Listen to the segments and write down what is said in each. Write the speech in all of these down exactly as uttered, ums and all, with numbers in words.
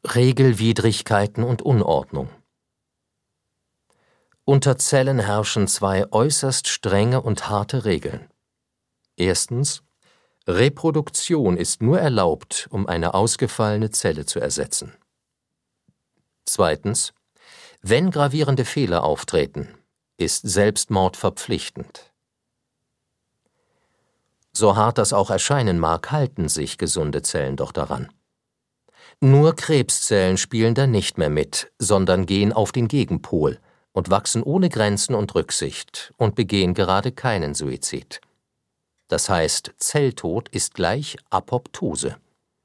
Regelwidrigkeiten und Unordnung. Unter Zellen herrschen zwei äußerst strenge und harte Regeln. Erstens: Reproduktion ist nur erlaubt, um eine ausgefallene Zelle zu ersetzen. Zweitens: Wenn gravierende Fehler auftreten, ist Selbstmord verpflichtend. So hart das auch erscheinen mag, halten sich gesunde Zellen doch daran. Nur Krebszellen spielen da nicht mehr mit, sondern gehen auf den Gegenpol und wachsen ohne Grenzen und Rücksicht und begehen gerade keinen Suizid. Das heißt, Zelltod ist gleich Apoptose.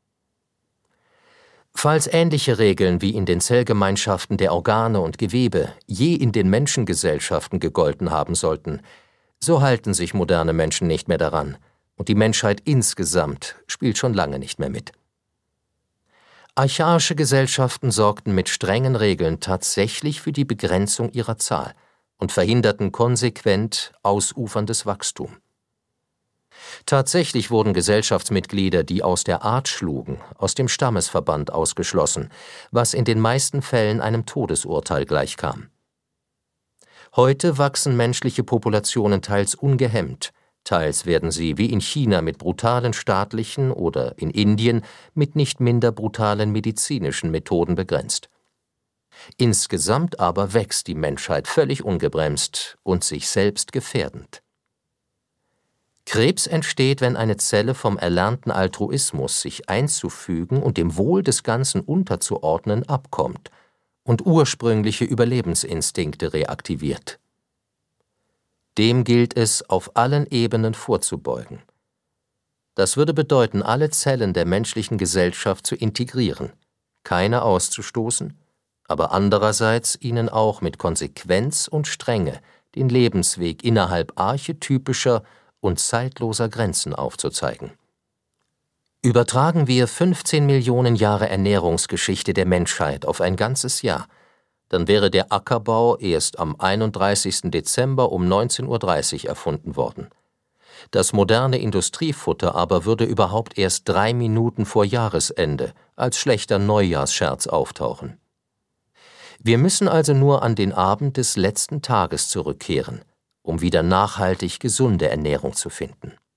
Falls ähnliche Regeln wie in den Zellgemeinschaften der Organe und Gewebe je in den Menschengesellschaften gegolten haben sollten, so halten sich moderne Menschen nicht mehr daran, und die Menschheit insgesamt spielt schon lange nicht mehr mit. Archaische Gesellschaften sorgten mit strengen Regeln tatsächlich für die Begrenzung ihrer Zahl und verhinderten konsequent ausuferndes Wachstum. Tatsächlich wurden Gesellschaftsmitglieder, die aus der Art schlugen, aus dem Stammesverband ausgeschlossen, was in den meisten Fällen einem Todesurteil gleichkam. Heute wachsen menschliche Populationen teils ungehemmt, teils werden sie wie in China mit brutalen staatlichen oder in Indien mit nicht minder brutalen medizinischen Methoden begrenzt. Insgesamt aber wächst die Menschheit völlig ungebremst und sich selbst gefährdend. Krebs entsteht, wenn eine Zelle vom erlernten Altruismus, sich einzufügen und dem Wohl des Ganzen unterzuordnen, abkommt und ursprüngliche Überlebensinstinkte reaktiviert. Dem gilt es, auf allen Ebenen vorzubeugen. Das würde bedeuten, alle Zellen der menschlichen Gesellschaft zu integrieren, keine auszustoßen, aber andererseits ihnen auch mit Konsequenz und Strenge den Lebensweg innerhalb archetypischer und zeitloser Grenzen aufzuzeigen. Übertragen wir fünfzehn Millionen Jahre Ernährungsgeschichte der Menschheit auf ein ganzes Jahr, dann wäre der Ackerbau erst am einunddreißigsten Dezember um neunzehn Uhr dreißig erfunden worden. Das moderne Industriefutter aber würde überhaupt erst drei Minuten vor Jahresende als schlechter Neujahrsscherz auftauchen. Wir müssen also nur an den Abend des letzten Tages zurückkehren, um wieder nachhaltig gesunde Ernährung zu finden.